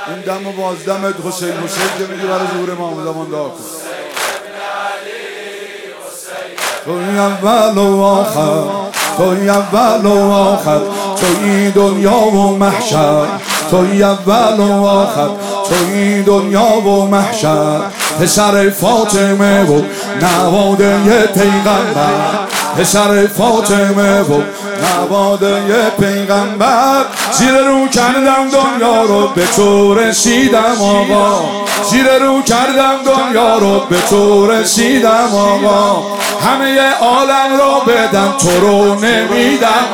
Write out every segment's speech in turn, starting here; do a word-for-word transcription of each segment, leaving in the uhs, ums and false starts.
این دم و بازدمت حسین حسین که میگی برای ظهور امام زمان دعا کن. توی اول و آخر، توی اول و آخر، توی دنیا و محشر، توی اول و آخر، توی دنیا و محشر. پسر فاطمه و نواده پیغمبر، پسر فاطمه و نواده پیغمبر. زیر رو کردم دنیا رو به تو رسیدم آقا، زیر رو کردم دنیا رو به تو رسیدم آقا. همه عالم رو بدم تو رو نمیدم،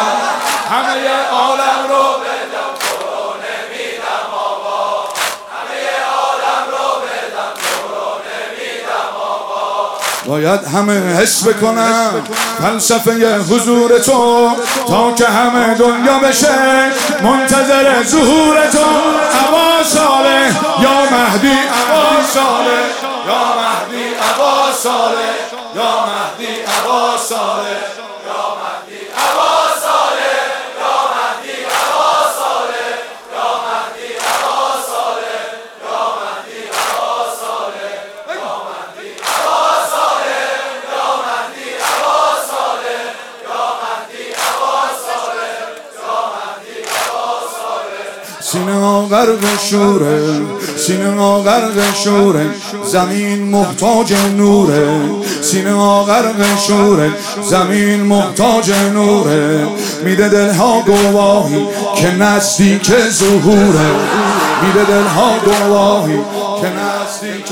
همه عالم رو بدم تو رو نمیدم آقا، همه عالم رو بدم تو رو نمیدم آقا. باید همه حس بکنم فلسفه حضور تو تا که همه دنیا بشه منتظر ظهور تو. ابا صالح یا مهدی، ابا صالح یا مهدی، ابا صالح یا مهدی، ابا صالح یا مهدی، ابا صالح یا مهدی، ابا صالح یا مهدی، ابا صالح یا مهدی، ابا صالح یا مهدی، ابا صالح یا مهدی، ابا صالح یا مهدی، ابا صالح یا مهدی، ابا صالح. سینه ها غرق شوره، سینه ها غرق شوره، زمین محتاج نوره، سینه ها غرق شوره، زمین محتاج نوره. میده دلها گواهی که نزدیک ظهوره، میده دلها گواهی که نزدیک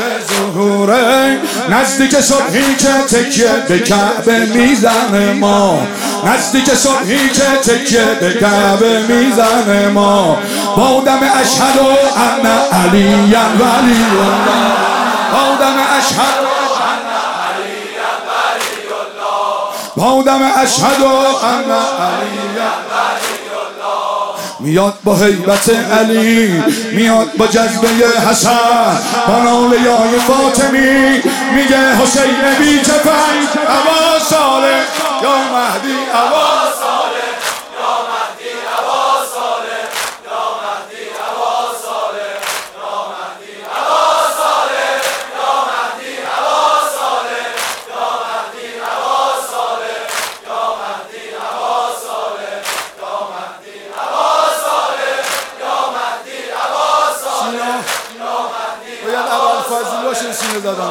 ظهوره. نزدیک صبحی که تکیه به کعبه میزنه ما، نزدیک صبحی که تکیه به کعبه میزنه ما. با دم اشهد ان علی ولی الله، با دم اشهد ان علی ولی الله، با دم اشهد ان علی ولی الله. میاد با هیبت علی، میاد با جذبه حسن، با ناله فاطمی میگه حسین بی کفن. ابا صالح یا مهدی، ابا صالح یا مهدی، ابا صالح یا مهدی، ابا صالح یا مهدی، ابا صالح یا مهدی، ابا صالح یا مهدی، ابا صالح یا مهدی، ابا صالح یا مهدی، ابا صالح یا مهدی، ابا صالح یا مهدی. باید ابوالفضل باشه سینه زدن،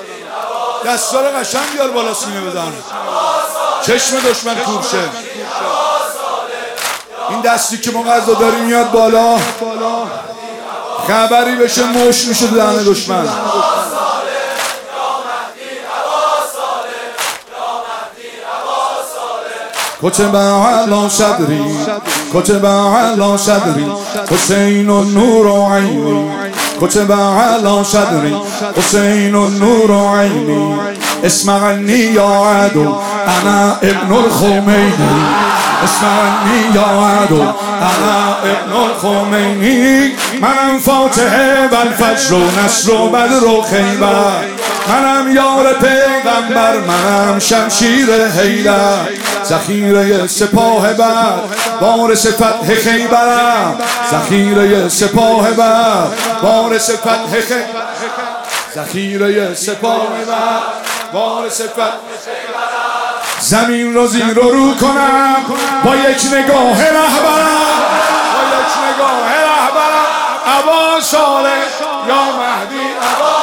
دستا رو قشنگ بیار بالا سینه بزن، چشم دشمن کور شه. این دستی که ما غذا داریم میاد بالا، خبری بشه مش میشه دهن دشمن. کتب علی صدری، کتب علی صدری، حسین النور عینی، کتب علی صدری، حسین النور عینی. اسمعني یا عدو انا ابن الخمینی، اسمعني یا عدو انا ابن الخمینی. منم فاتحه و الفجر و نصر و بدر و خیبر، منم یار پیغمبر، منم شمشیر حیدر. ذخیره سپاه بر وارث فتح خیبرم، ذخیره سپاه بر وارث فتح خیبر، ذخیره سپاه بر وارث فتح خیبرم. زمین رو زیر و رو کنم با یک نگاه رهبرم، با یک نگاه رهبرم. ابا صالح یا مهدی، ابا